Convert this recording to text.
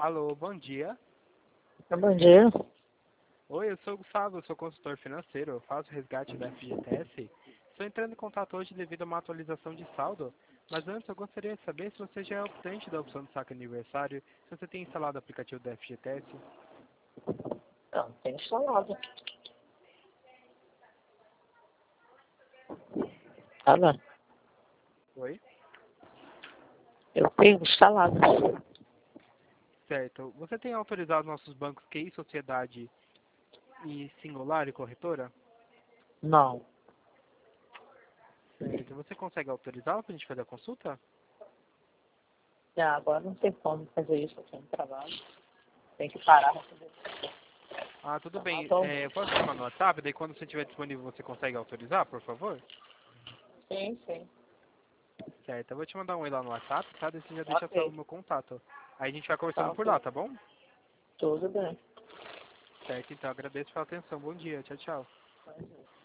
Alô, bom dia. Bom dia. Oi, eu sou o Gustavo, eu sou consultor financeiro, eu faço resgate da FGTS. Estou entrando em contato hoje devido a uma atualização de saldo, mas antes eu gostaria de saber se você já é optante da opção de saque aniversário, se você tem instalado o aplicativo da FGTS. Não, tem instalado. Alô? Oi? Eu tenho instalado. Certo. Você tem autorizado nossos bancos QI, Sociedade e Singular e Corretora? Não. Certo. Você consegue autorizá-lo para a gente fazer a consulta? Agora não tem como fazer isso, eu tenho trabalho. Tem que parar pra fazer isso. Ah, tudo bem. Então, Eu posso chamar no WhatsApp, daí quando você estiver disponível você consegue autorizar, por favor? sim. Certo, eu vou te mandar um oi lá no WhatsApp, tá? Daí você já deixa só o Ok. meu contato. Aí a gente vai Tá conversando por lá, ok. tá bom? Tudo bem. Certo, então agradeço pela atenção. Bom dia, tchau, tchau.